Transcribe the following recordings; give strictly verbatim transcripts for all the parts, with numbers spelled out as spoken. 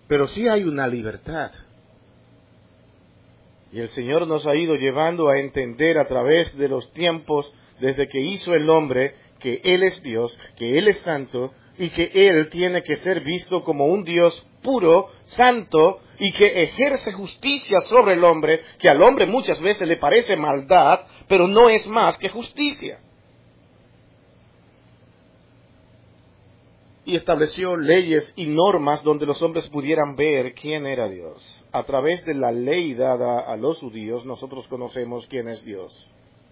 Pero sí hay una libertad. Y el Señor nos ha ido llevando a entender a través de los tiempos, desde que hizo el hombre, que Él es Dios, que Él es santo, y que Él tiene que ser visto como un Dios puro, santo, y que ejerce justicia sobre el hombre, que al hombre muchas veces le parece maldad, pero no es más que justicia. Y estableció leyes y normas donde los hombres pudieran ver quién era Dios. A través de la ley dada a los judíos, nosotros conocemos quién es Dios.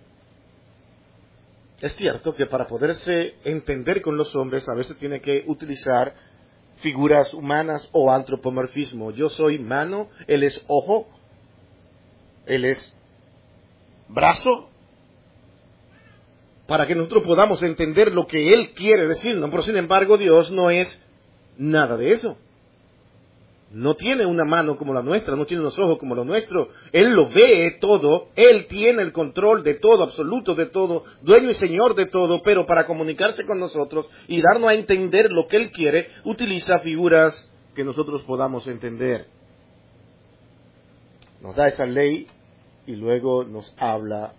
Es cierto que para poderse entender con los hombres, a veces tiene que utilizar figuras humanas o antropomorfismo. Yo soy mano, él es ojo, él es brazo, para que nosotros podamos entender lo que Él quiere decirnos. Pero sin embargo, Dios no es nada de eso. No tiene una mano como la nuestra, no tiene unos ojos como los nuestros. Él lo ve todo, Él tiene el control de todo, absoluto de todo, dueño y señor de todo, pero para comunicarse con nosotros y darnos a entender lo que Él quiere, utiliza figuras que nosotros podamos entender. Nos da esa ley y luego nos habla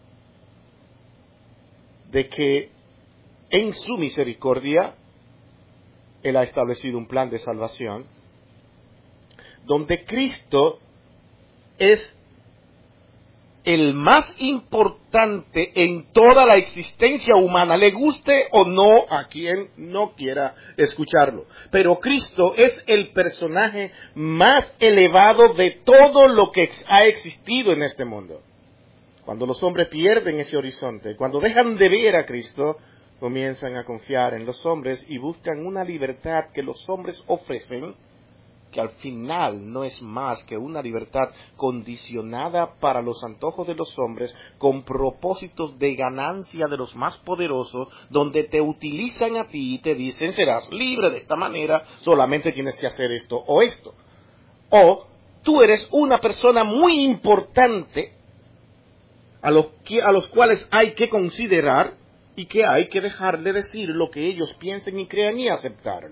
de que en su misericordia Él ha establecido un plan de salvación, donde Cristo es el más importante en toda la existencia humana, le guste o no a quien no quiera escucharlo. Pero Cristo es el personaje más elevado de todo lo que ha existido en este mundo. Cuando los hombres pierden ese horizonte, cuando dejan de ver a Cristo, comienzan a confiar en los hombres y buscan una libertad que los hombres ofrecen, que al final no es más que una libertad condicionada para los antojos de los hombres, con propósitos de ganancia de los más poderosos, donde te utilizan a ti y te dicen, serás libre de esta manera, solamente tienes que hacer esto o esto. O tú eres una persona muy importante, a los, que, a los cuales hay que considerar y que hay que dejarle decir lo que ellos piensen y crean y aceptarlo.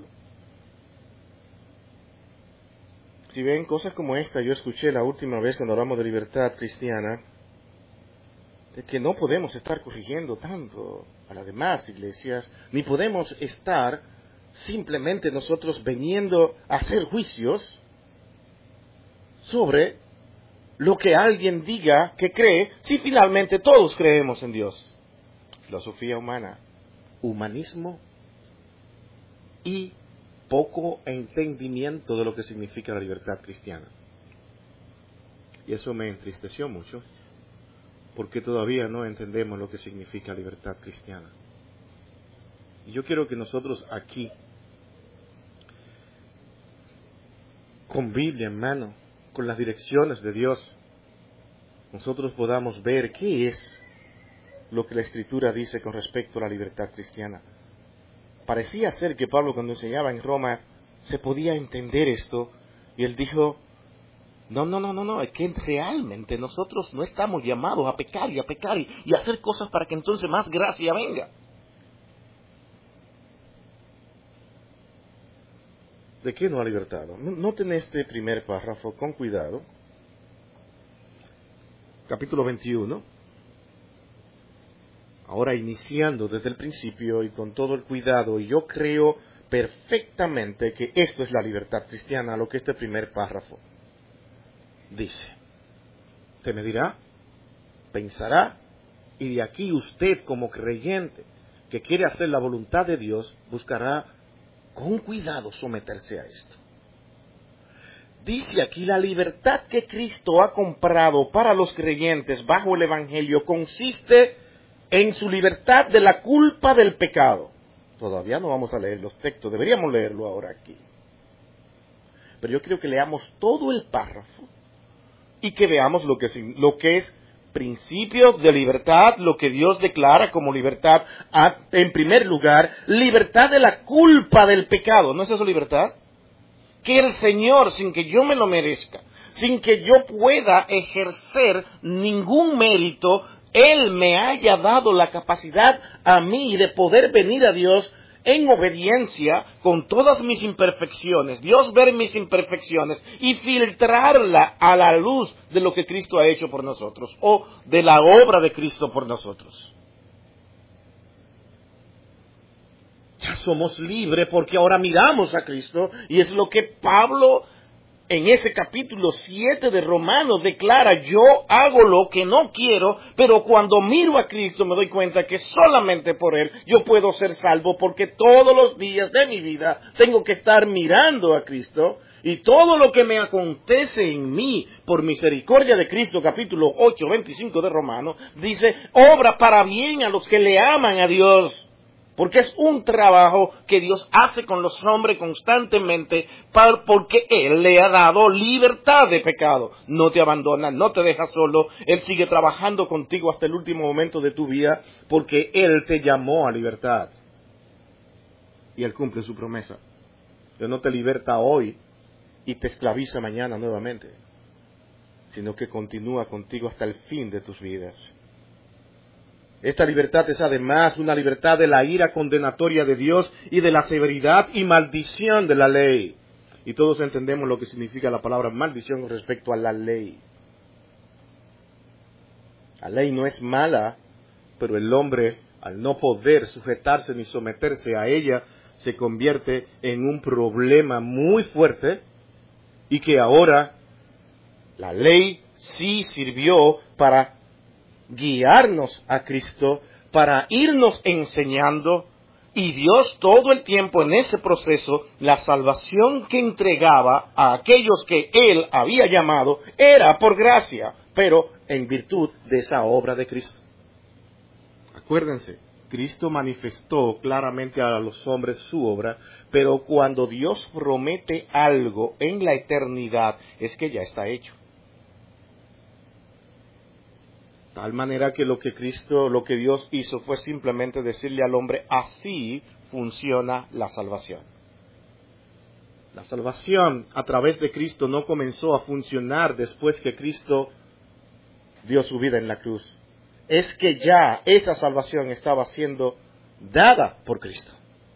Si ven cosas como esta, yo escuché la última vez cuando hablamos de libertad cristiana, de que no podemos estar corrigiendo tanto a las demás iglesias, ni podemos estar simplemente nosotros viniendo a hacer juicios sobre lo que alguien diga que cree, si finalmente todos creemos en Dios. Filosofía humana, humanismo y poco entendimiento de lo que significa la libertad cristiana. Y eso me entristeció mucho, porque todavía no entendemos lo que significa libertad cristiana. Y yo quiero que nosotros aquí, con Biblia en mano, con las direcciones de Dios, nosotros podamos ver qué es lo que la Escritura dice con respecto a la libertad cristiana. Parecía ser que Pablo, cuando enseñaba en Roma, se podía entender esto, y él dijo, no, no, no, no, no, es que realmente nosotros no estamos llamados a pecar y a pecar y, y a hacer cosas para que entonces más gracia venga. ¿De qué no ha libertado? Noten este primer párrafo con cuidado. Capítulo veintiuno. Ahora iniciando desde el principio y con todo el cuidado, y yo creo perfectamente que esto es la libertad cristiana, lo que este primer párrafo dice. Usted me dirá, pensará, y de aquí usted como creyente que quiere hacer la voluntad de Dios, buscará con cuidado someterse a esto. Dice aquí, la libertad que Cristo ha comprado para los creyentes bajo el Evangelio consiste en su libertad de la culpa del pecado. Todavía no vamos a leer los textos, deberíamos leerlo ahora aquí. Pero yo quiero que leamos todo el párrafo y que veamos lo que, lo que es principios de libertad, lo que Dios declara como libertad. En primer lugar, libertad de la culpa del pecado. ¿No es eso libertad? Que el Señor, sin que yo me lo merezca, sin que yo pueda ejercer ningún mérito, Él me haya dado la capacidad a mí de poder venir a Dios en obediencia con todas mis imperfecciones, Dios ver mis imperfecciones y filtrarla a la luz de lo que Cristo ha hecho por nosotros o de la obra de Cristo por nosotros. Ya somos libres porque ahora miramos a Cristo y es lo que Pablo en ese capítulo siete de Romanos declara: yo hago lo que no quiero, pero cuando miro a Cristo me doy cuenta que solamente por Él yo puedo ser salvo, porque todos los días de mi vida tengo que estar mirando a Cristo y todo lo que me acontece en mí por misericordia de Cristo, capítulo ocho, veinticinco de Romanos, dice: obra para bien a los que le aman a Dios. Porque es un trabajo que Dios hace con los hombres constantemente, porque Él le ha dado libertad de pecado. No te abandona, no te deja solo. Él sigue trabajando contigo hasta el último momento de tu vida, porque Él te llamó a libertad. Y Él cumple su promesa. Él no te liberta hoy y te esclaviza mañana nuevamente, sino que continúa contigo hasta el fin de tus vidas. Esta libertad es además una libertad de la ira condenatoria de Dios y de la severidad y maldición de la ley. Y todos entendemos lo que significa la palabra maldición con respecto a la ley. La ley no es mala, pero el hombre, al no poder sujetarse ni someterse a ella, se convierte en un problema muy fuerte, y que ahora la ley sí sirvió para guiarnos a Cristo, para irnos enseñando, y Dios todo el tiempo en ese proceso, la salvación que entregaba a aquellos que Él había llamado era por gracia, pero en virtud de esa obra de Cristo. Acuérdense, Cristo manifestó claramente a los hombres su obra, pero cuando Dios promete algo en la eternidad, es que ya está hecho. Tal manera que lo que Cristo, lo que Dios hizo fue simplemente decirle al hombre: así funciona la salvación. La salvación a través de Cristo no comenzó a funcionar después que Cristo dio su vida en la cruz. Es que ya esa salvación estaba siendo dada por Cristo.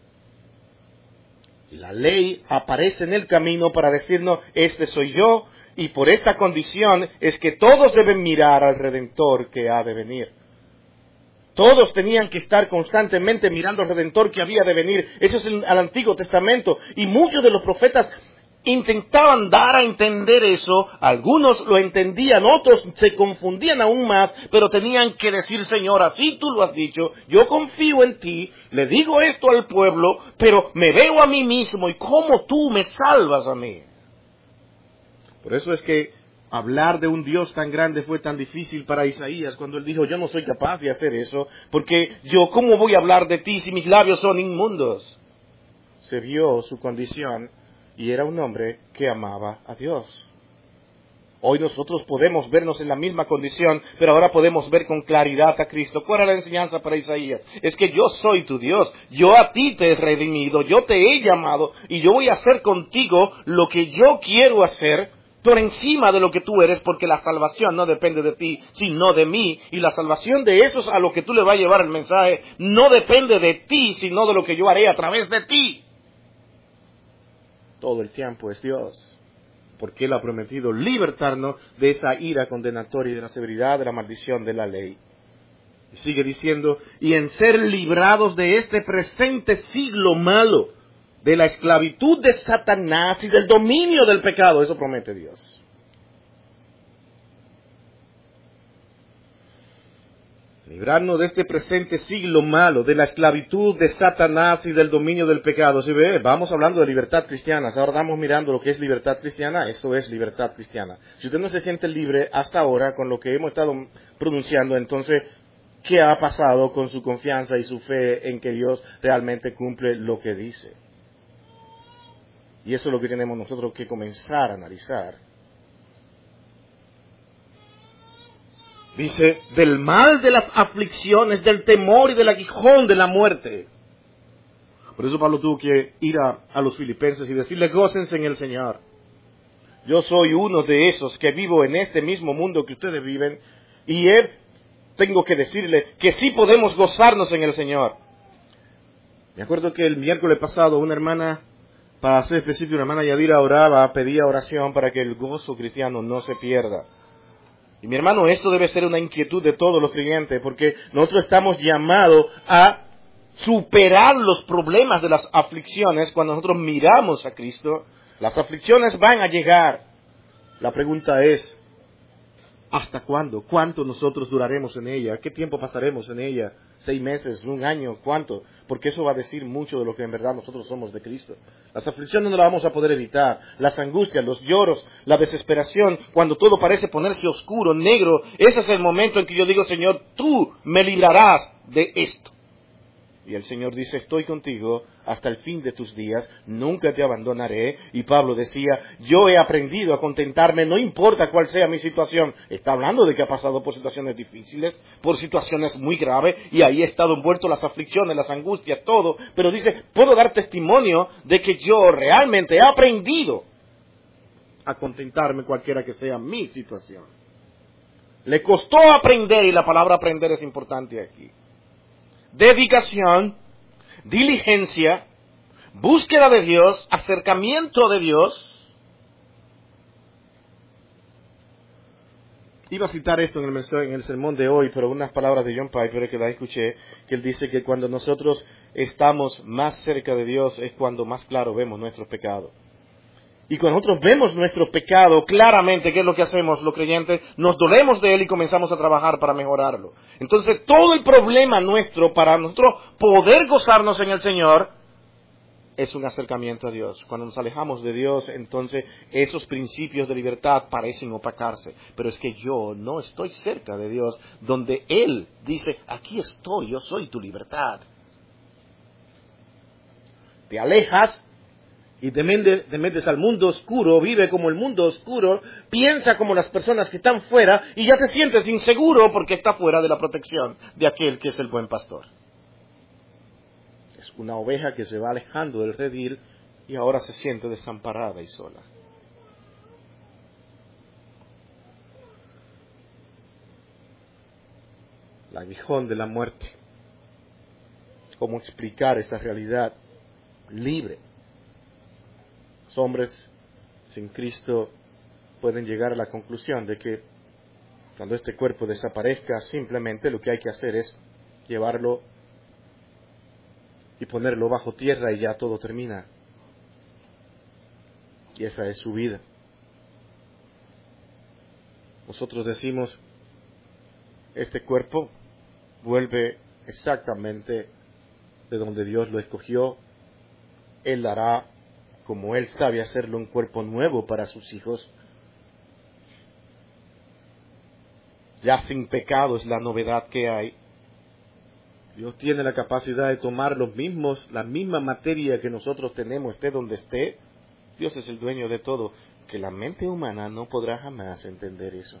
Y la ley aparece en el camino para decirnos: este soy yo. Y por esta condición es que todos deben mirar al Redentor que ha de venir. Todos tenían que estar constantemente mirando al Redentor que había de venir. Eso es el, el Antiguo Testamento. Y muchos de los profetas intentaban dar a entender eso. Algunos lo entendían, otros se confundían aún más, pero tenían que decir: Señor, así tú lo has dicho, yo confío en ti, le digo esto al pueblo, pero me veo a mí mismo y cómo tú me salvas a mí. Por eso es que hablar de un Dios tan grande fue tan difícil para Isaías cuando él dijo: yo no soy capaz de hacer eso, porque yo, ¿cómo voy a hablar de ti si mis labios son inmundos? Se vio su condición y era un hombre que amaba a Dios. Hoy nosotros podemos vernos en la misma condición, pero ahora podemos ver con claridad a Cristo. ¿Cuál era la enseñanza para Isaías? Es que yo soy tu Dios, yo a ti te he redimido, yo te he llamado y yo voy a hacer contigo lo que yo quiero hacer por encima de lo que tú eres, porque la salvación no depende de ti, sino de mí. Y la salvación de esos a los que tú le vas a llevar el mensaje no depende de ti, sino de lo que yo haré a través de ti. Todo el tiempo es Dios, porque Él ha prometido libertarnos de esa ira condenatoria y de la severidad de la maldición de la ley. Y sigue diciendo: y en ser librados de este presente siglo malo, de la esclavitud de Satanás y del dominio del pecado. Eso promete Dios. Librarnos de este presente siglo malo, de la esclavitud de Satanás y del dominio del pecado. ¿Sí ve? Vamos hablando de libertad cristiana. Ahora estamos mirando lo que es libertad cristiana. Esto es libertad cristiana. Si usted no se siente libre hasta ahora con lo que hemos estado pronunciando, entonces, ¿qué ha pasado con su confianza y su fe en que Dios realmente cumple lo que dice? Y eso es lo que tenemos nosotros que comenzar a analizar. Dice: del mal de las aflicciones, del temor y del aguijón de la muerte. Por eso Pablo tuvo que ir a, a los filipenses y decirles: gócense en el Señor. Yo soy uno de esos que vivo en este mismo mundo que ustedes viven, y he, tengo que decirles que sí podemos gozarnos en el Señor. Me acuerdo que el miércoles pasado una hermana, para ser específico, una hermana Yadira oraba, pedía oración para que el gozo cristiano no se pierda. Y mi hermano, esto debe ser una inquietud de todos los creyentes, porque nosotros estamos llamados a superar los problemas de las aflicciones. Cuando nosotros miramos a Cristo, las aflicciones van a llegar. La pregunta es, ¿hasta cuándo? ¿Cuánto nosotros duraremos en ella? ¿Qué tiempo pasaremos en ella? ¿Seis meses? ¿Un año? ¿Cuánto? Porque eso va a decir mucho de lo que en verdad nosotros somos de Cristo. Las aflicciones no las vamos a poder evitar. Las angustias, los lloros, la desesperación, cuando todo parece ponerse oscuro, negro, ese es el momento en que yo digo, Señor, tú me librarás de esto. Y el Señor dice, estoy contigo hasta el fin de tus días, nunca te abandonaré. Y Pablo decía, yo he aprendido a contentarme, no importa cuál sea mi situación. Está hablando de que ha pasado por situaciones difíciles, por situaciones muy graves, y ahí he estado envuelto las aflicciones, las angustias, todo. Pero dice, puedo dar testimonio de que yo realmente he aprendido a contentarme cualquiera que sea mi situación. Le costó aprender, y la palabra aprender es importante aquí. Dedicación, diligencia, búsqueda de Dios, acercamiento de Dios. Iba a citar esto en el, mensaje, en el sermón de hoy, pero unas palabras de John Piper que la escuché, que él dice que cuando nosotros estamos más cerca de Dios es cuando más claro vemos nuestros pecados. Y cuando nosotros vemos nuestro pecado claramente, ¿qué es lo que hacemos los creyentes? Nos dolemos de él y comenzamos a trabajar para mejorarlo. Entonces, todo el problema nuestro para nosotros poder gozarnos en el Señor es un acercamiento a Dios. Cuando nos alejamos de Dios, entonces esos principios de libertad parecen opacarse. Pero es que yo no estoy cerca de Dios, donde Él dice, aquí estoy, yo soy tu libertad. Te alejas y te metes, te metes al mundo oscuro, vive como el mundo oscuro, piensa como las personas que están fuera y ya te sientes inseguro porque está fuera de la protección de aquel que es el buen pastor. Es una oveja que se va alejando del redil y ahora se siente desamparada y sola. El aguijón de la muerte. ¿Cómo explicar esa realidad libre? Los hombres sin Cristo pueden llegar a la conclusión de que cuando este cuerpo desaparezca, simplemente lo que hay que hacer es llevarlo y ponerlo bajo tierra y ya todo termina. Y esa es su vida. Nosotros decimos, este cuerpo vuelve exactamente de donde Dios lo escogió. Él hará como Él sabe hacerlo, un cuerpo nuevo para sus hijos. Ya sin pecado es la novedad que hay. Dios tiene la capacidad de tomar los mismos, la misma materia que nosotros tenemos, esté donde esté. Dios es el dueño de todo. Que la mente humana no podrá jamás entender eso.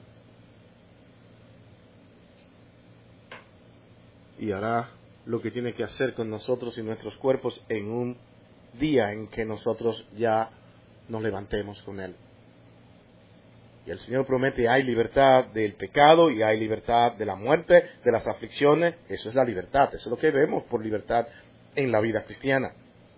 Y hará lo que tiene que hacer con nosotros y nuestros cuerpos en un día en que nosotros ya nos levantemos con Él. Y el Señor promete, hay libertad del pecado y hay libertad de la muerte, de las aflicciones. Eso es la libertad, eso es lo que vemos por libertad en la vida cristiana.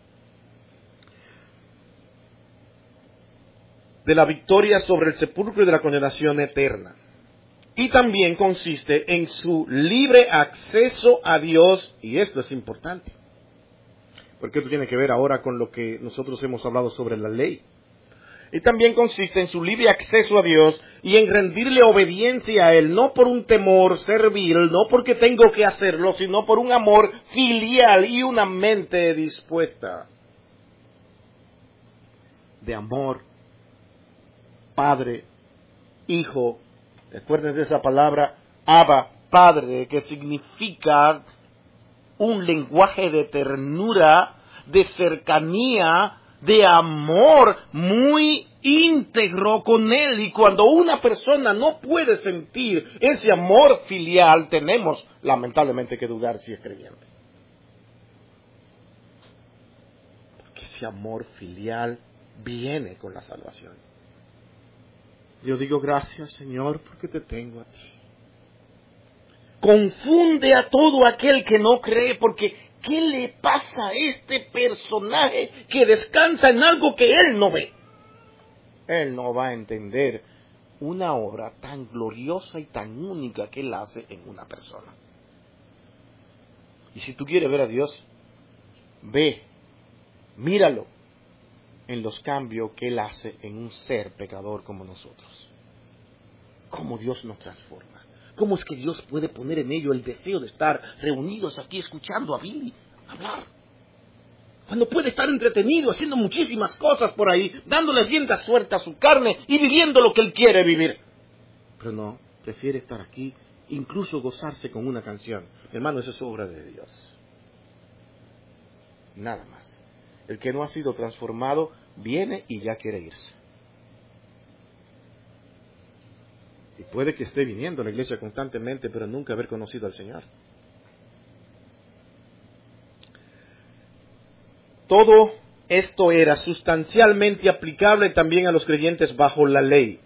De la victoria sobre el sepulcro y de la condenación eterna. Y también consiste en su libre acceso a Dios, y esto es importante. Porque esto tiene que ver ahora con lo que nosotros hemos hablado sobre la ley. Y también consiste en su libre acceso a Dios y en rendirle obediencia a Él, no por un temor servil, no porque tengo que hacerlo, sino por un amor filial y una mente dispuesta. De amor, Padre, Hijo, recuerden de esa palabra, Abba, Padre, que significa un lenguaje de ternura, de cercanía, de amor muy íntegro con Él. Y cuando una persona no puede sentir ese amor filial, tenemos lamentablemente que dudar si es creyente. Porque ese amor filial viene con la salvación. Yo digo gracias, Señor, porque te tengo a ti. Confunde a todo aquel que no cree, porque ¿qué le pasa a este personaje que descansa en algo que él no ve? Él no va a entender una obra tan gloriosa y tan única que él hace en una persona. Y si tú quieres ver a Dios, ve, míralo en los cambios que él hace en un ser pecador como nosotros. Cómo Dios nos transforma. ¿Cómo es que Dios puede poner en ello el deseo de estar reunidos aquí escuchando a Billy hablar? Cuando puede estar entretenido haciendo muchísimas cosas por ahí, dándole rienda suelta a su carne y viviendo lo que él quiere vivir. Pero no, prefiere estar aquí, incluso gozarse con una canción. Hermano, eso es obra de Dios. Nada más. El que no ha sido transformado viene y ya quiere irse. Y puede que esté viniendo a la iglesia constantemente, pero nunca haber conocido al Señor. Todo esto era sustancialmente aplicable también a los creyentes bajo la ley.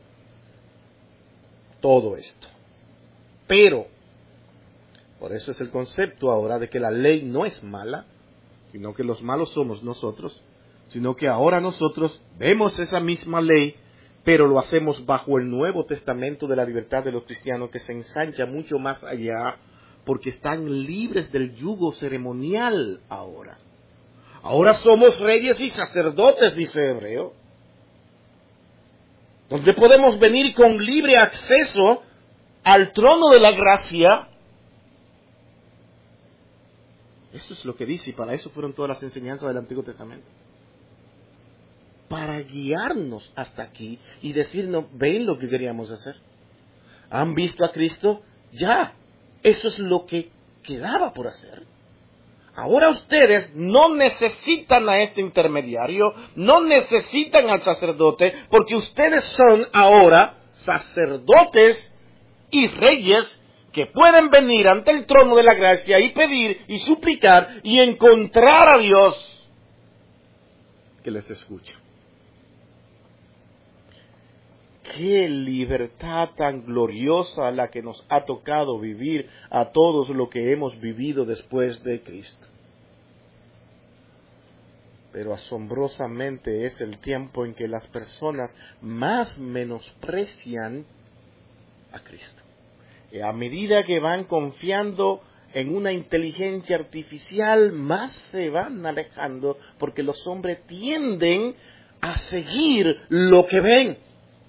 Todo esto. Pero, por eso es el concepto ahora de que la ley no es mala, sino que los malos somos nosotros, sino que ahora nosotros vemos esa misma ley, pero lo hacemos bajo el Nuevo Testamento de la libertad de los cristianos, que se ensancha mucho más allá, porque están libres del yugo ceremonial ahora. Ahora somos reyes y sacerdotes, dice Hebreo, donde podemos venir con libre acceso al trono de la gracia. Eso es lo que dice, y para eso fueron todas las enseñanzas del Antiguo Testamento. Para guiarnos hasta aquí y decirnos, ven lo que queríamos hacer. ¿Han visto a Cristo? Ya, eso es lo que quedaba por hacer. Ahora ustedes no necesitan a este intermediario, no necesitan al sacerdote, porque ustedes son ahora sacerdotes y reyes que pueden venir ante el trono de la gracia y pedir y suplicar y encontrar a Dios que les escucha. Qué libertad tan gloriosa la que nos ha tocado vivir a todos lo que hemos vivido después de Cristo. Pero asombrosamente es el tiempo en que las personas más menosprecian a Cristo. Y a medida que van confiando en una inteligencia artificial, más se van alejando, porque los hombres tienden a seguir lo que ven.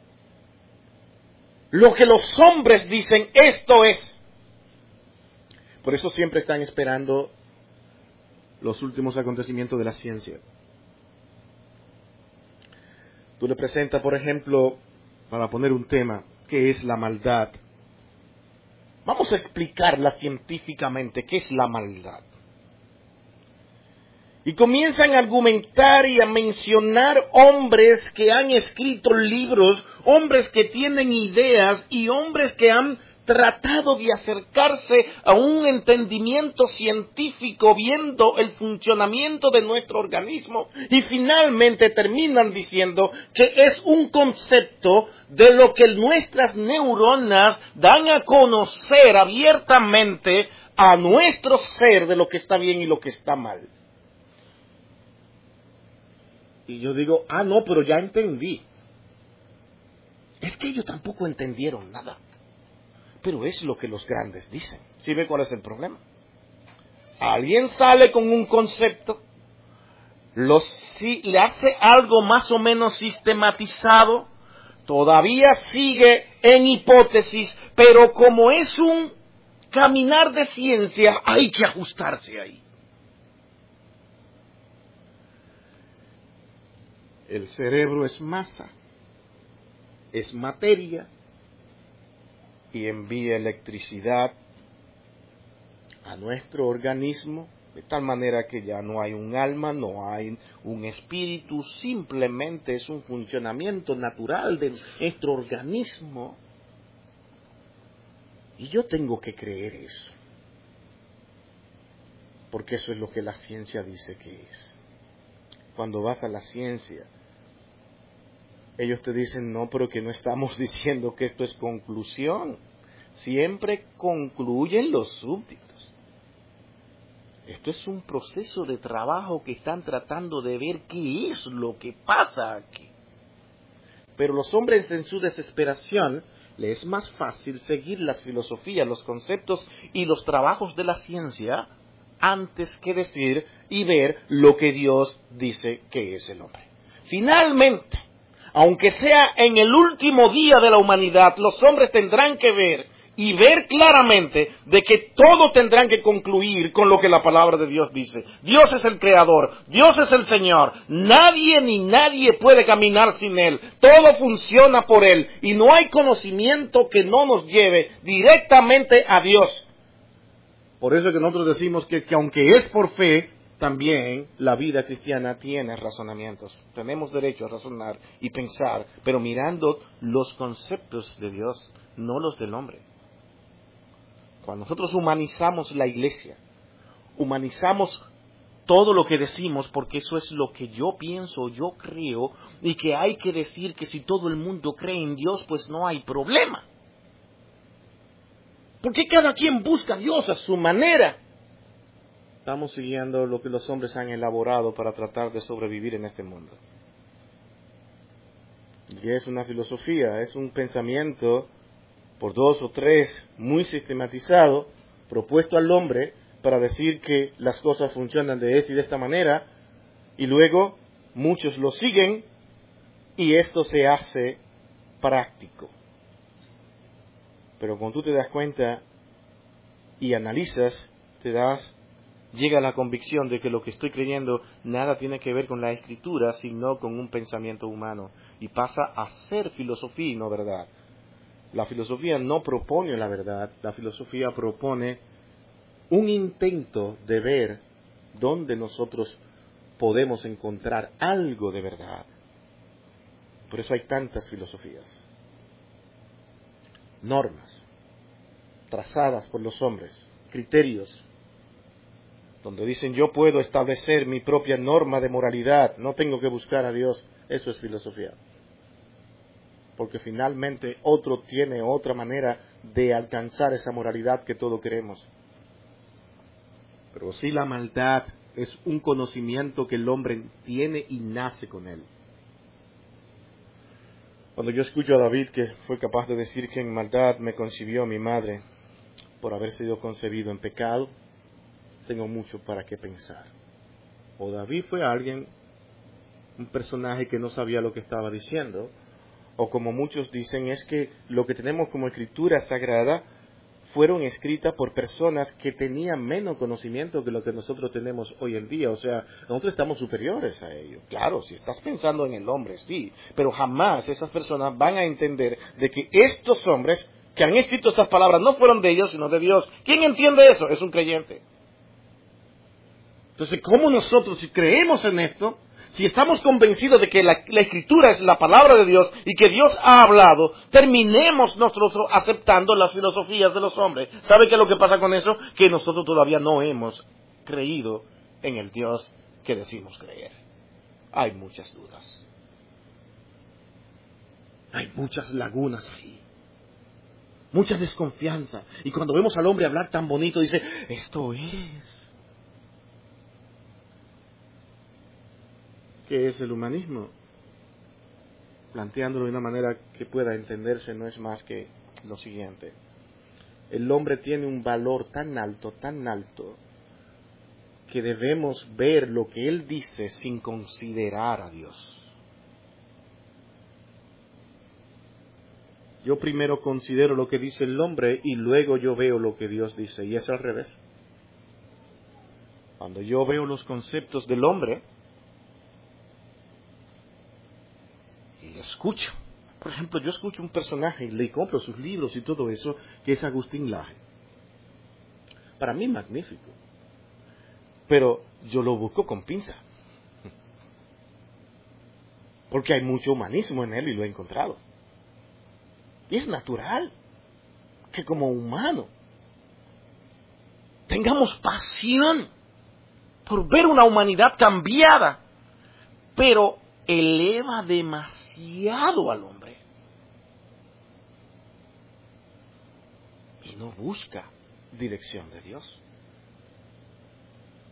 Lo que los hombres dicen, esto es. Por eso siempre están esperando los últimos acontecimientos de la ciencia. Tú le presentas, por ejemplo, para poner un tema, ¿qué es la maldad? Vamos a explicarla científicamente, ¿qué es la maldad? Y comienzan a argumentar y a mencionar hombres que han escrito libros, hombres que tienen ideas y hombres que han tratado de acercarse a un entendimiento científico viendo el funcionamiento de nuestro organismo y finalmente terminan diciendo que es un concepto de lo que nuestras neuronas dan a conocer abiertamente a nuestro ser de lo que está bien y lo que está mal. Y yo digo, ah, no, pero ya entendí. Es que ellos tampoco entendieron nada. Pero es lo que los grandes dicen. ¿Sí ve cuál es el problema? Alguien sale con un concepto, lo, si, le hace algo más o menos sistematizado, todavía sigue en hipótesis, pero como es un caminar de ciencia, hay que ajustarse ahí. El cerebro es masa, es materia, y envía electricidad a nuestro organismo, de tal manera que ya no hay un alma, no hay un espíritu, simplemente es un funcionamiento natural de nuestro organismo. Y yo tengo que creer eso, porque eso es lo que la ciencia dice que es. Cuando vas a la ciencia, ellos te dicen, no, pero que no estamos diciendo que esto es conclusión. Siempre concluyen los súbditos. Esto es un proceso de trabajo que están tratando de ver qué es lo que pasa aquí. Pero los hombres en su desesperación les es más fácil seguir las filosofías, los conceptos y los trabajos de la ciencia antes que decir y ver lo que Dios dice que es el hombre. Finalmente, aunque sea en el último día de la humanidad, los hombres tendrán que ver y ver claramente de que todo tendrán que concluir con lo que la palabra de Dios dice. Dios es el creador, Dios es el Señor, nadie ni nadie puede caminar sin Él, todo funciona por Él y no hay conocimiento que no nos lleve directamente a Dios. Por eso es que nosotros decimos que, que aunque es por fe, también la vida cristiana tiene razonamientos. Tenemos derecho a razonar y pensar, pero mirando los conceptos de Dios, no los del hombre. Cuando nosotros humanizamos la iglesia, humanizamos todo lo que decimos, porque eso es lo que yo pienso, yo creo, y que hay que decir que si todo el mundo cree en Dios, pues no hay problema. Porque cada quien busca a Dios a su manera. Estamos siguiendo lo que los hombres han elaborado para tratar de sobrevivir en este mundo. Y es una filosofía, es un pensamiento por dos o tres muy sistematizado, propuesto al hombre para decir que las cosas funcionan de esta y de esta manera, y luego muchos lo siguen y esto se hace práctico. Pero cuando tú te das cuenta y analizas, te das, llega a la convicción de que lo que estoy creyendo nada tiene que ver con la Escritura, sino con un pensamiento humano, y pasa a ser filosofía y no verdad. La filosofía no propone la verdad, la filosofía propone un intento de ver dónde nosotros podemos encontrar algo de verdad. Por eso hay tantas filosofías. Normas trazadas por los hombres, criterios, donde dicen yo puedo establecer mi propia norma de moralidad, no tengo que buscar a Dios. Eso es filosofía. Porque finalmente otro tiene otra manera de alcanzar esa moralidad que todos queremos. Pero si la maldad es un conocimiento que el hombre tiene y nace con él. Cuando yo escucho a David, que fue capaz de decir que en maldad me concibió mi madre por haber sido concebido en pecado, tengo mucho para qué pensar. O David fue alguien, un personaje que no sabía lo que estaba diciendo, o como muchos dicen, es que lo que tenemos como escritura sagrada fueron escritas por personas que tenían menos conocimiento que lo que nosotros tenemos hoy en día. O sea, nosotros estamos superiores a ellos. Claro, si estás pensando en el hombre, sí, pero jamás esas personas van a entender de que estos hombres que han escrito estas palabras no fueron de ellos, sino de Dios. ¿Quién entiende eso? Es un creyente. Entonces, ¿cómo nosotros, si creemos en esto, si estamos convencidos de que la, la Escritura es la palabra de Dios y que Dios ha hablado, terminemos nosotros aceptando las filosofías de los hombres? ¿Sabe qué es lo que pasa con eso? Que nosotros todavía no hemos creído en el Dios que decimos creer. Hay muchas dudas. Hay muchas lagunas ahí. Mucha desconfianza. Y cuando vemos al hombre hablar tan bonito, dice, esto es. ¿Qué es el humanismo? Planteándolo de una manera que pueda entenderse, no es más que lo siguiente. El hombre tiene un valor tan alto, tan alto, que debemos ver lo que él dice sin considerar a Dios. Yo primero considero lo que dice el hombre y luego yo veo lo que Dios dice, y es al revés. Cuando yo veo los conceptos del hombre, escucho. Por ejemplo, yo escucho un personaje y le compro sus libros y todo eso, que es Agustín Laje. Para mí magnífico. Pero yo lo busco con pinza. Porque hay mucho humanismo en él y lo he encontrado. Y es natural que como humano tengamos pasión por ver una humanidad cambiada, pero eleva demasiado al hombre y no busca dirección de Dios.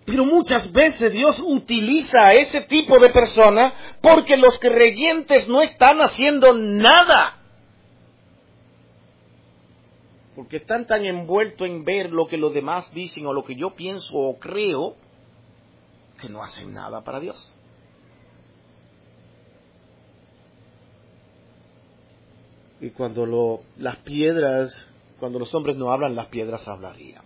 Pero muchas veces Dios utiliza a ese tipo de persona porque los creyentes no están haciendo nada. Porque están tan envueltos en ver lo que los demás dicen o lo que yo pienso o creo que no hacen nada para Dios. Y cuando lo, las piedras, cuando los hombres no hablan, las piedras hablarían.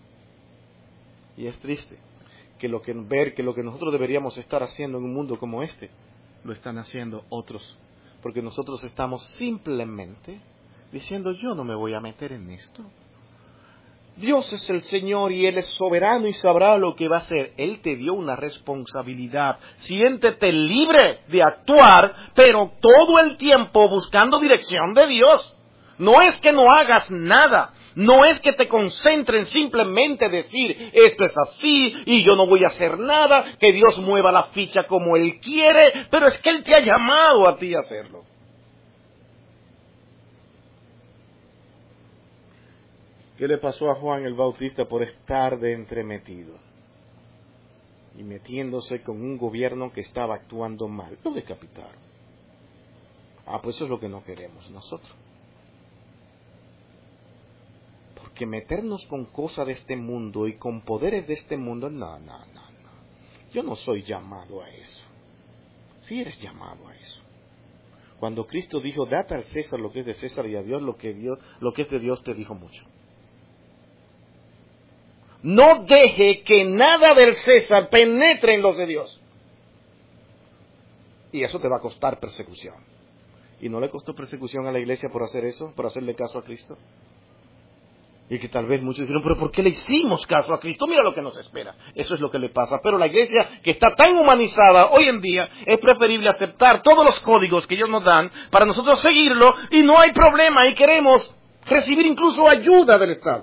Y es triste que lo que ver que lo que nosotros deberíamos estar haciendo en un mundo como este, lo están haciendo otros. Porque nosotros estamos simplemente diciendo, yo no me voy a meter en esto. Dios es el Señor y Él es soberano y sabrá lo que va a hacer. Él te dio una responsabilidad. Siéntete libre de actuar, pero todo el tiempo buscando dirección de Dios. No es que no hagas nada. No es que te concentren simplemente decir, esto es así y yo no voy a hacer nada, que Dios mueva la ficha como Él quiere, pero es que Él te ha llamado a ti a hacerlo. ¿Qué le pasó a Juan el Bautista por estar de entremetido? Y metiéndose con un gobierno que estaba actuando mal. Lo decapitaron. Ah, pues eso es lo que no queremos nosotros. Porque meternos con cosas de este mundo y con poderes de este mundo, no, no, no, no. Yo no soy llamado a eso. Sí eres llamado a eso. Cuando Cristo dijo, date al César lo que es de César y a Dios lo que, Dios, lo que es de Dios, te dijo mucho. No deje que nada del César penetre en los de Dios. Y eso te va a costar persecución. ¿Y no le costó persecución a la iglesia por hacer eso? ¿Por hacerle caso a Cristo? Y que tal vez muchos dijeron, pero ¿por qué le hicimos caso a Cristo? Mira lo que nos espera. Eso es lo que le pasa. Pero la iglesia, que está tan humanizada hoy en día, es preferible aceptar todos los códigos que ellos nos dan para nosotros seguirlo y no hay problema y queremos recibir incluso ayuda del Estado.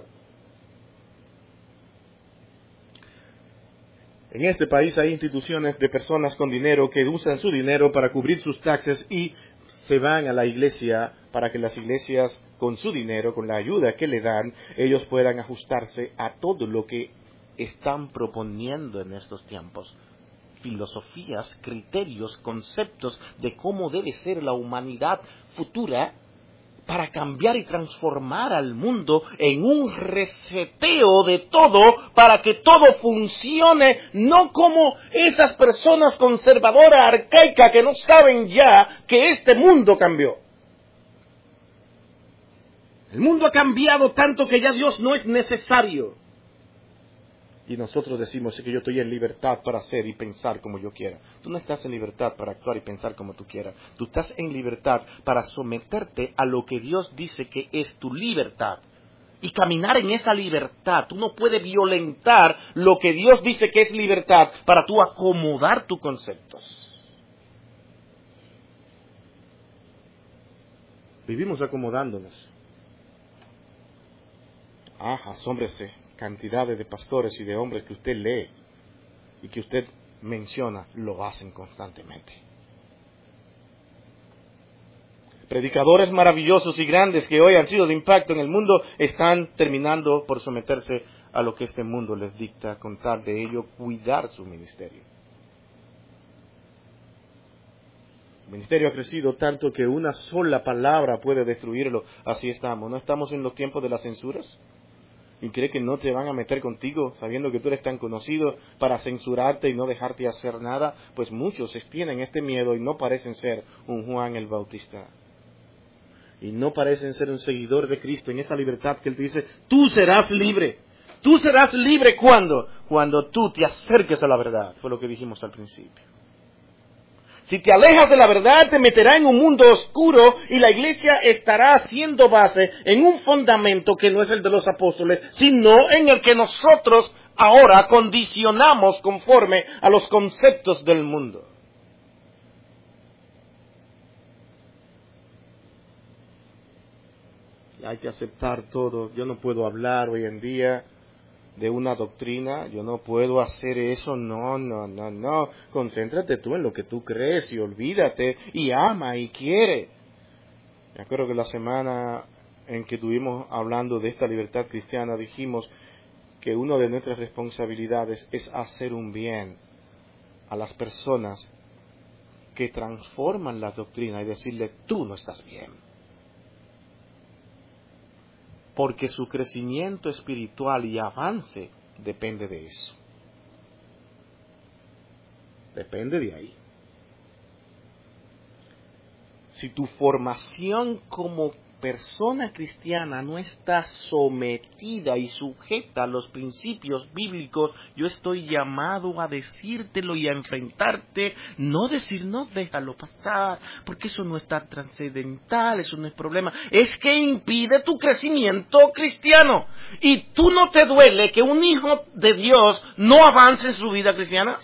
En este país hay instituciones de personas con dinero que usan su dinero para cubrir sus taxes y se van a la iglesia para que las iglesias, con su dinero, con la ayuda que le dan, ellos puedan ajustarse a todo lo que están proponiendo en estos tiempos. Filosofías, criterios, conceptos de cómo debe ser la humanidad futura para cambiar y transformar al mundo en un reseteo de todo para que todo funcione, no como esas personas conservadoras, arcaicas, que no saben ya que este mundo cambió. El mundo ha cambiado tanto que ya Dios no es necesario. Y nosotros decimos que yo estoy en libertad para hacer y pensar como yo quiera. Tú no estás en libertad para actuar y pensar como tú quieras. Tú estás en libertad para someterte a lo que Dios dice que es tu libertad. Y caminar en esa libertad. Tú no puedes violentar lo que Dios dice que es libertad para tú acomodar tus conceptos. Vivimos acomodándonos. Ah, asómbrese. Cantidades de pastores y de hombres que usted lee y que usted menciona, lo hacen constantemente. Predicadores maravillosos y grandes que hoy han sido de impacto en el mundo están terminando por someterse a lo que este mundo les dicta, con tal de ello cuidar su ministerio. El ministerio ha crecido tanto que una sola palabra puede destruirlo. Así estamos. ¿No estamos en los tiempos de las censuras? ¿Y cree que no te van a meter contigo, sabiendo que tú eres tan conocido, para censurarte y no dejarte hacer nada? Pues muchos tienen este miedo y no parecen ser un Juan el Bautista. Y no parecen ser un seguidor de Cristo en esa libertad que Él te dice, tú serás libre. Tú serás libre ¿cuándo? Cuando tú te acerques a la verdad. Fue lo que dijimos al principio. Si te alejas de la verdad, te meterá en un mundo oscuro y la iglesia estará haciendo base en un fundamento que no es el de los apóstoles, sino en el que nosotros ahora condicionamos conforme a los conceptos del mundo. Y hay que aceptar todo. Yo no puedo hablar hoy en día de una doctrina, yo no puedo hacer eso, no, no, no, no. Concéntrate tú en lo que tú crees y olvídate y ama y quiere. Me acuerdo que la semana en que estuvimos hablando de esta libertad cristiana dijimos que una de nuestras responsabilidades es hacer un bien a las personas que transforman la doctrina y decirle, tú no estás bien. Porque su crecimiento espiritual y avance depende de eso. Depende de ahí. Si tu formación como persona cristiana no está sometida y sujeta a los principios bíblicos, yo estoy llamado a decírtelo y a enfrentarte, no decir, no, déjalo pasar, porque eso no está trascendental, eso no es problema, es que impide tu crecimiento cristiano. ¿Y tú no te duele que un hijo de Dios no avance en su vida cristiana?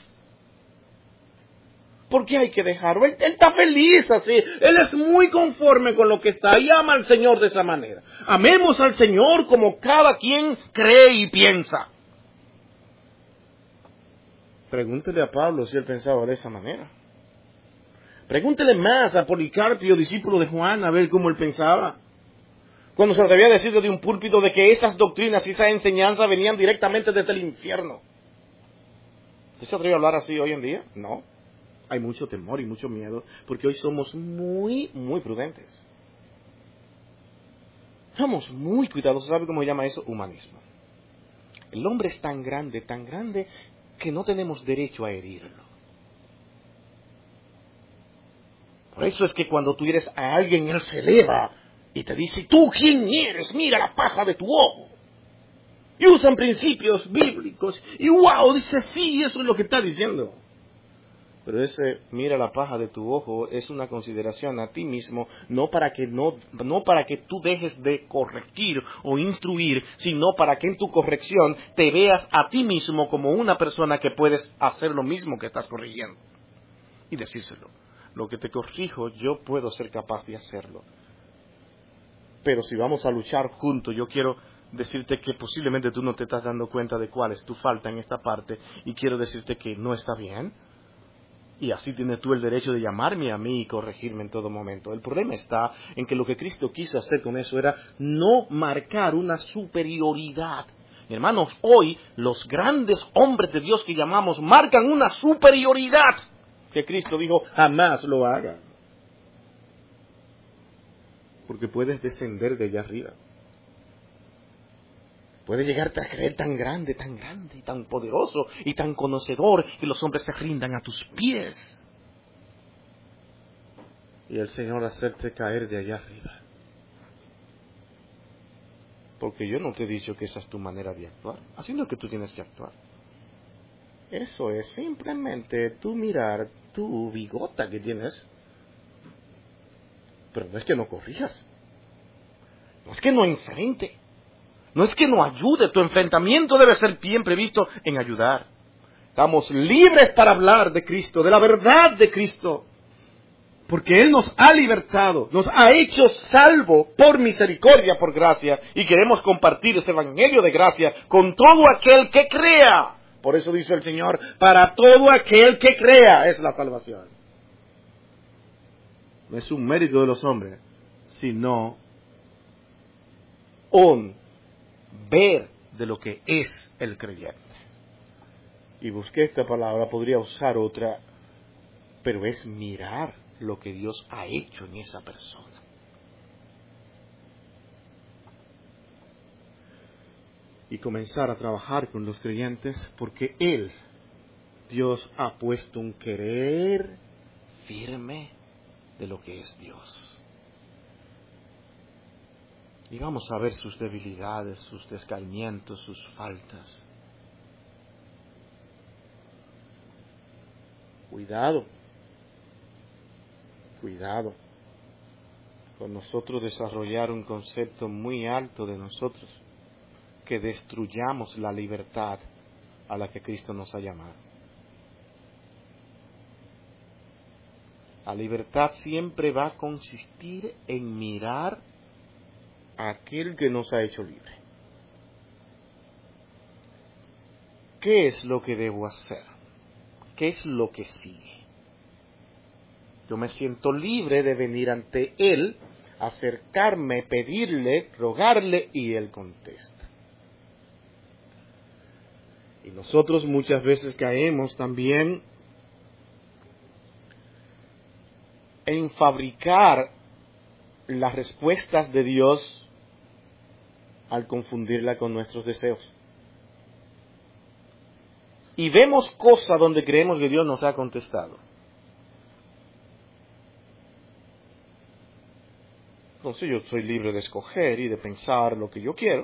¿Por qué hay que dejarlo? Él, él está feliz así. Él es muy conforme con lo que está y ama al Señor de esa manera. Amemos al Señor como cada quien cree y piensa. Pregúntele a Pablo si él pensaba de esa manera. Pregúntele más a Policarpio, discípulo de Juan, a ver cómo él pensaba. Cuando se atrevía a decir de un púlpito de que esas doctrinas y esa enseñanza venían directamente desde el infierno. ¿Usted se atreve a hablar así hoy en día? No. Hay mucho temor y mucho miedo, porque hoy somos muy, muy prudentes. Somos muy cuidadosos. ¿Sabe cómo se llama eso? Humanismo. El hombre es tan grande, tan grande, que no tenemos derecho a herirlo. Por eso es que cuando tú eres a alguien, él se eleva y te dice, ¿tú quién eres? Mira la paja de tu ojo. Y usan principios bíblicos. Y wow, dice, sí, eso es lo que está diciendo. Pero ese, mira la paja de tu ojo, es una consideración a ti mismo, no para que no, no para que tú dejes de corregir o instruir, sino para que en tu corrección te veas a ti mismo como una persona que puedes hacer lo mismo que estás corrigiendo. Y decírselo. Lo que te corrijo, yo puedo ser capaz de hacerlo. Pero si vamos a luchar juntos, yo quiero decirte que posiblemente tú no te estás dando cuenta de cuál es tu falta en esta parte, y quiero decirte que no está bien. Y así tienes tú el derecho de llamarme a mí y corregirme en todo momento. El problema está en que lo que Cristo quiso hacer con eso era no marcar una superioridad. Hermanos, hoy los grandes hombres de Dios que llamamos marcan una superioridad que Cristo dijo, jamás lo hagan. Porque puedes descender de allá arriba. Puedes llegarte a creer tan grande, tan grande, y tan poderoso, y tan conocedor, que los hombres se rindan a tus pies. Y el Señor hacerte caer de allá arriba. Porque yo no te he dicho que esa es tu manera de actuar. Así no es que tú tienes que actuar. Eso es simplemente tú mirar tu bigota que tienes. Pero no es que no corrijas. No es que no enfrente. No es que no ayude, tu enfrentamiento debe ser bien previsto en ayudar. Estamos libres para hablar de Cristo, de la verdad de Cristo. Porque Él nos ha libertado, nos ha hecho salvo por misericordia, por gracia. Y queremos compartir ese evangelio de gracia con todo aquel que crea. Por eso dice el Señor, para todo aquel que crea es la salvación. No es un mérito de los hombres, sino un ver de lo que es el creyente. Y busqué esta palabra, podría usar otra, pero es mirar lo que Dios ha hecho en esa persona. Y comenzar a trabajar con los creyentes, porque Él, Dios, ha puesto un querer firme de lo que es Dios. Y vamos a ver sus debilidades, sus descaimientos, sus faltas. Cuidado, cuidado con nosotros desarrollar un concepto muy alto de nosotros, que destruyamos la libertad a la que Cristo nos ha llamado. La libertad siempre va a consistir en mirar aquel que nos ha hecho libre. ¿Qué es lo que debo hacer? ¿Qué es lo que sigue? Yo me siento libre de venir ante Él, acercarme, pedirle, rogarle, y Él contesta. Y nosotros muchas veces caemos también en fabricar las respuestas de Dios al confundirla con nuestros deseos. Y vemos cosas donde creemos que Dios nos ha contestado. Entonces yo soy libre de escoger y de pensar lo que yo quiero.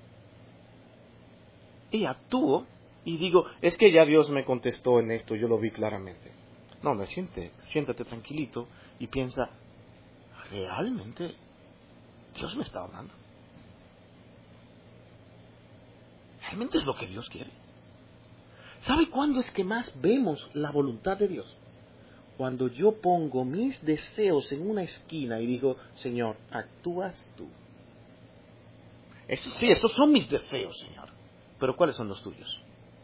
Y actúo y digo, es que ya Dios me contestó en esto, yo lo vi claramente. No, no, siéntate, siéntate tranquilito y piensa, ¿realmente Dios me está hablando? ¿Realmente es lo que Dios quiere? ¿Sabe cuándo es que más vemos la voluntad de Dios? Cuando yo pongo mis deseos en una esquina y digo, Señor, actúas tú. Eso sí, esos son mis deseos, Señor. Pero ¿cuáles son los tuyos?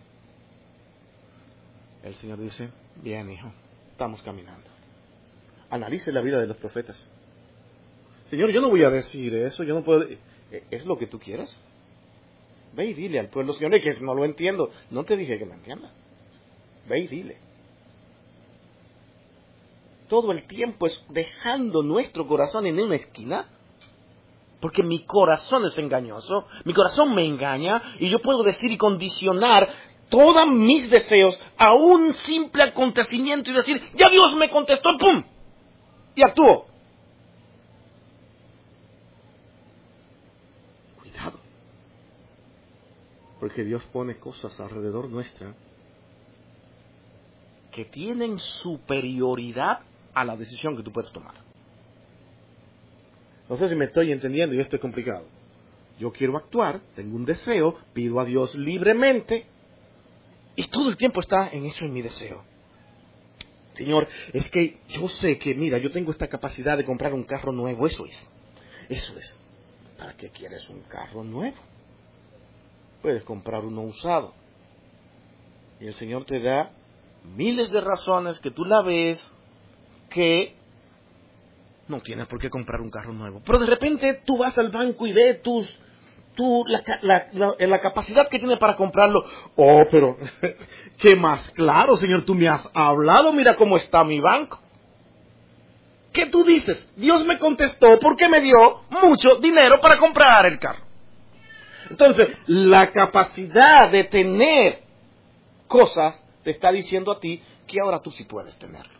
El Señor dice, bien, hijo, estamos caminando. Analice la vida de los profetas. Señor, yo no voy a decir eso, yo no puedo... ¿Es lo que tú quieres? Ve y dile al pueblo, Señor, que no lo entiendo. No te dije que me entienda. Ve y dile. Todo el tiempo es dejando nuestro corazón en una esquina, porque mi corazón es engañoso, mi corazón me engaña, y yo puedo decir y condicionar todos mis deseos a un simple acontecimiento y decir, ya Dios me contestó, ¡pum! Y actúo. Cuidado. Porque Dios pone cosas alrededor nuestra que tienen superioridad a la decisión que tú puedes tomar. No sé si me estoy entendiendo y esto es complicado. Yo quiero actuar, tengo un deseo, pido a Dios libremente y todo el tiempo está en eso, en mi deseo. Señor, es que yo sé que, mira, yo tengo esta capacidad de comprar un carro nuevo, eso es. Eso es. ¿Para qué quieres un carro nuevo? Puedes comprar uno usado. Y el Señor te da miles de razones que tú la ves que no tienes por qué comprar un carro nuevo. Pero de repente tú vas al banco y ves tus, tu, la, la, la, la capacidad que tienes para comprarlo. Oh, pero, ¿qué más? Claro, Señor, tú me has hablado, mira cómo está mi banco. ¿Qué tú dices? Dios me contestó porque me dio mucho dinero para comprar el carro. Entonces, la capacidad de tener cosas te está diciendo a ti que ahora tú sí puedes tenerlo.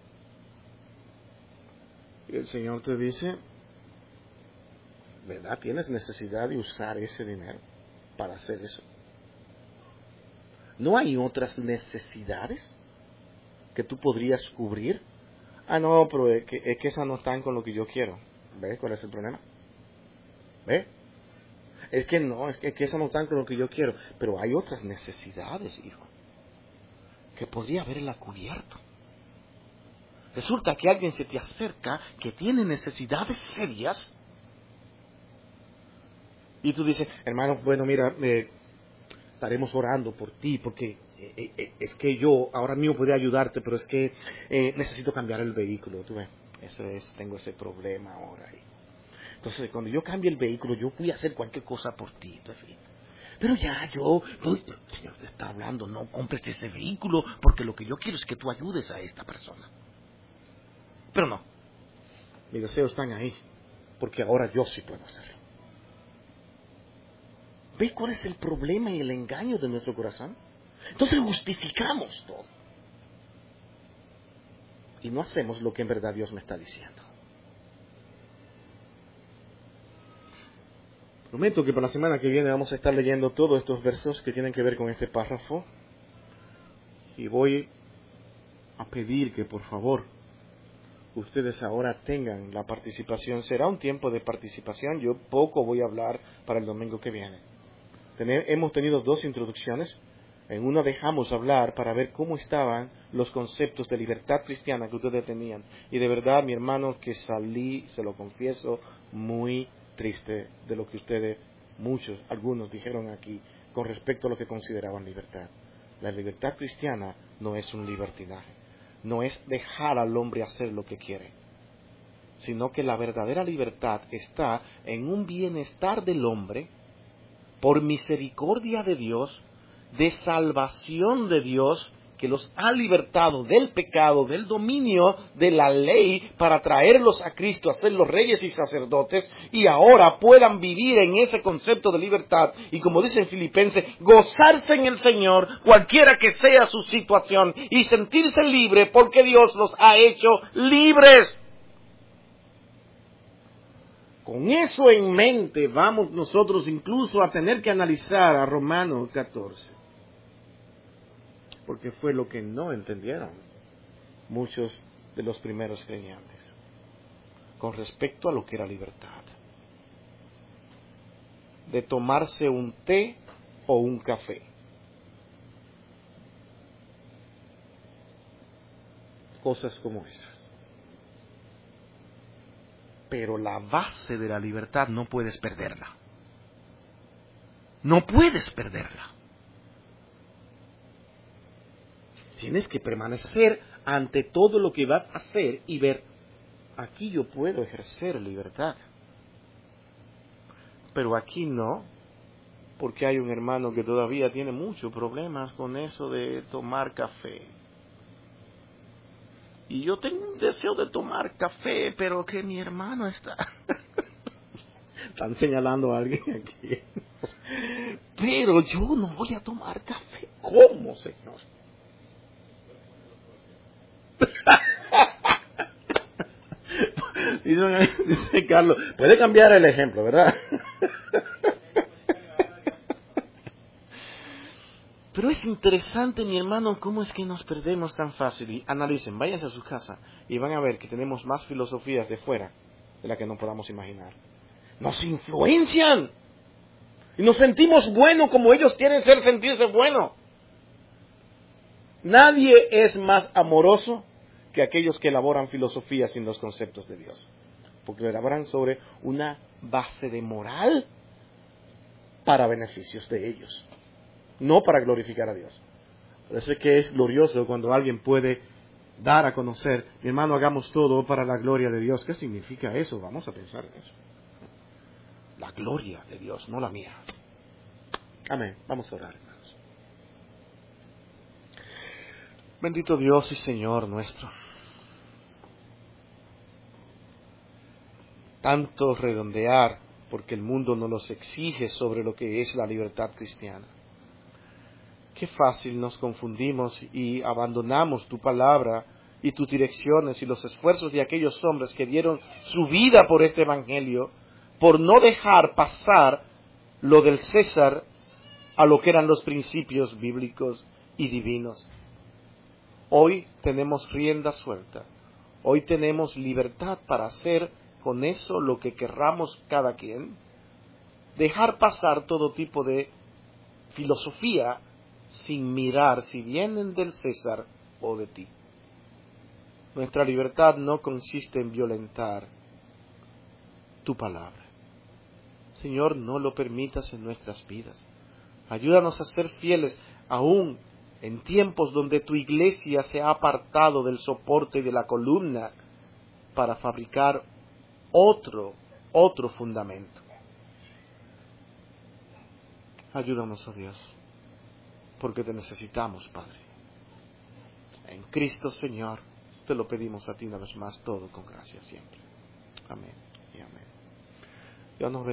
Y el Señor te dice, ¿verdad? ¿Tienes necesidad de usar ese dinero para hacer eso? ¿No hay otras necesidades que tú podrías cubrir? Ah, no, pero es que, es que esas no están con lo que yo quiero. ¿Ves cuál es el problema? ¿Ves? Es que no, es que, es que esas no están con lo que yo quiero. Pero hay otras necesidades, hijo, que podría haberla cubierto. Resulta que alguien se te acerca que tiene necesidades serias y tú dices, hermano, bueno, mira, eh, estaremos orando por ti porque eh, eh, es que yo ahora mismo podría ayudarte, pero es que eh, necesito cambiar el vehículo. Tú ves, eso es, tengo ese problema ahora. Entonces, cuando yo cambie el vehículo, yo voy a hacer cualquier cosa por ti. Entonces, pero ya, yo, no, el Señor te está hablando, no compres ese vehículo porque lo que yo quiero es que tú ayudes a esta persona. Pero no, mis deseos están ahí, porque ahora yo sí puedo hacerlo. ¿Veis cuál es el problema y el engaño de nuestro corazón? Entonces justificamos todo. Y no hacemos lo que en verdad Dios me está diciendo. Prometo que para la semana que viene vamos a estar leyendo todos estos versos que tienen que ver con este párrafo. Y voy a pedir que por favor ustedes ahora tengan la participación. Será un tiempo de participación. Yo poco voy a hablar para el domingo que viene. Tener, hemos tenido dos introducciones. En una dejamos hablar para ver cómo estaban los conceptos de libertad cristiana que ustedes tenían. Y de verdad, mi hermano, que salí, se lo confieso, muy triste de lo que ustedes, muchos, algunos dijeron aquí con respecto a lo que consideraban libertad. La libertad cristiana no es un libertinaje. No es dejar al hombre hacer lo que quiere, sino que la verdadera libertad está en un bienestar del hombre, por misericordia de Dios, de salvación de Dios, que los ha libertado del pecado, del dominio de la ley, para traerlos a Cristo, hacerlos reyes y sacerdotes, y ahora puedan vivir en ese concepto de libertad, y como dice en Filipenses, gozarse en el Señor, cualquiera que sea su situación, y sentirse libre porque Dios los ha hecho libres. Con eso en mente vamos nosotros incluso a tener que analizar a Romanos catorce. Porque fue lo que no entendieron muchos de los primeros creyentes con respecto a lo que era libertad. De tomarse un té o un café. Cosas como esas. Pero la base de la libertad no puedes perderla. No puedes perderla. Tienes que permanecer ante todo lo que vas a hacer y ver, aquí yo puedo ejercer libertad. Pero aquí no, porque hay un hermano que todavía tiene muchos problemas con eso de tomar café. Y yo tengo un deseo de tomar café, pero que mi hermano está... Están señalando a alguien aquí. Pero yo no voy a tomar café. ¿Cómo, Señor? Dice, dice Carlos, puede cambiar el ejemplo, ¿verdad? Pero es interesante, mi hermano, cómo es que nos perdemos tan fácil. Y analicen, váyanse a su casa y van a ver que tenemos más filosofías de fuera de las que no podamos imaginar. Nos influencian y nos sentimos buenos como ellos quieren ser sentirse buenos. Nadie es más amoroso que aquellos que elaboran filosofías sin los conceptos de Dios, porque lo elaboran sobre una base de moral para beneficios de ellos, no para glorificar a Dios. Por eso es que es glorioso cuando alguien puede dar a conocer, mi hermano, hagamos todo para la gloria de Dios. ¿Qué significa eso? Vamos a pensar en eso. La gloria de Dios, no la mía. Amén. Vamos a orar, hermanos. Bendito Dios y Señor nuestro. Tanto redondear, porque el mundo nos los exige sobre lo que es la libertad cristiana. Qué fácil nos confundimos y abandonamos tu palabra y tus direcciones y los esfuerzos de aquellos hombres que dieron su vida por este evangelio, por no dejar pasar lo del César a lo que eran los principios bíblicos y divinos. Hoy tenemos rienda suelta, hoy tenemos libertad para hacer con eso lo que querramos cada quien, dejar pasar todo tipo de filosofía sin mirar si vienen del César o de ti. Nuestra libertad no consiste en violentar tu palabra. Señor, no lo permitas en nuestras vidas. Ayúdanos a ser fieles aún en tiempos donde tu iglesia se ha apartado del soporte de la columna para fabricar otro, otro fundamento. Ayúdanos, oh Dios, porque te necesitamos, Padre. En Cristo, Señor, te lo pedimos a ti una vez más, todo con gracia siempre. Amén y amén. Dios nos bendiga.